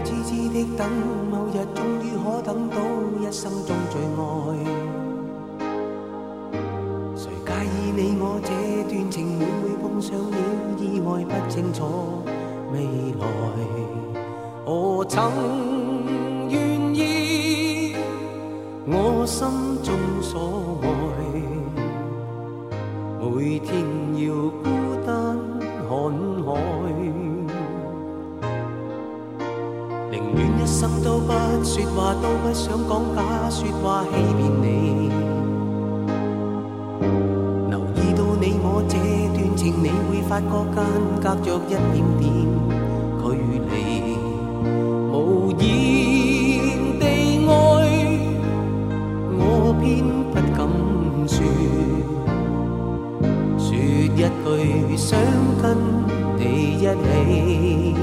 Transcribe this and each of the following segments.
痴痴的等，某日終於可等到一生中最愛。誰介意你我這段情會唔會碰上了意外，不清楚未來。我曾願意我心中所愛，每天要孤單看海，寧願一生都不說話，都不想講假說話欺騙你。留意到你我這段情，你會發覺間隔着一點點距離，無言地愛，我偏不敢說，說一句想跟你一起。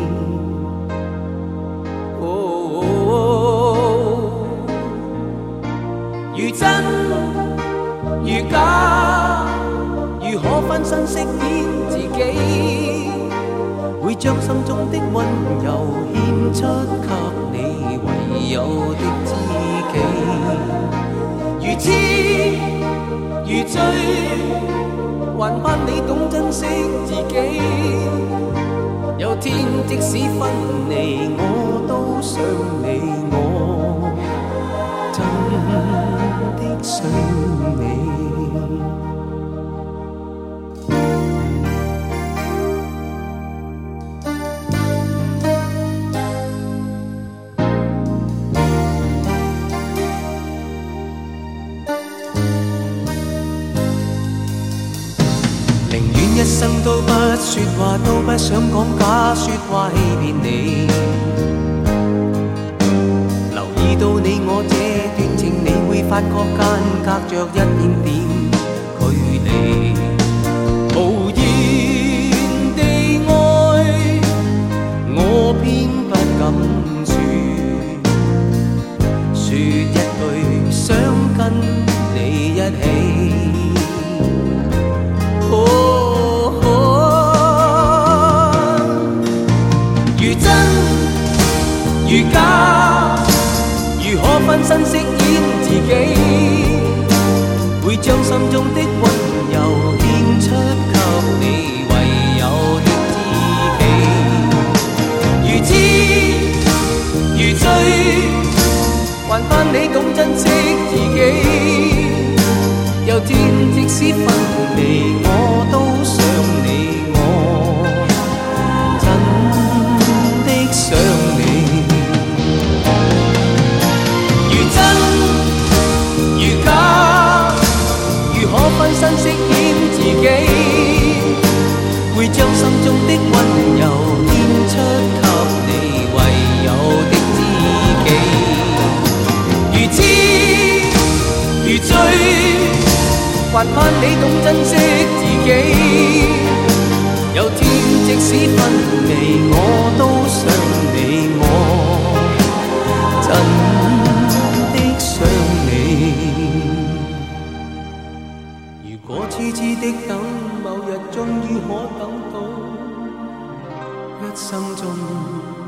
如真如假，如可分身飾演自己，會將心中的溫柔獻出給你唯有的知己。如痴如醉，還盼你懂珍惜自己。有天即使分離，我都想你，我真的想你。寧願一生都不說話，都不想講假說話欺騙你。留意到你我這段情，你會發覺間隔着一點點距離，無言地愛，我偏不敢說，說一句想跟你一起。如真如假，如可分身飾演自己，會將心中的溫柔獻出給你唯有的知己。如痴如醉，還盼你懂珍惜自己。有天即使分離，我都想你，我真的想你。如真如假，如可分身飾演自己，會將心中的溫柔獻出給你唯有的知己。如痴如醉，還盼你懂珍惜自己。有天即使分離，我都想你，我真的想你。如果痴痴的等，某日終於可等到一生中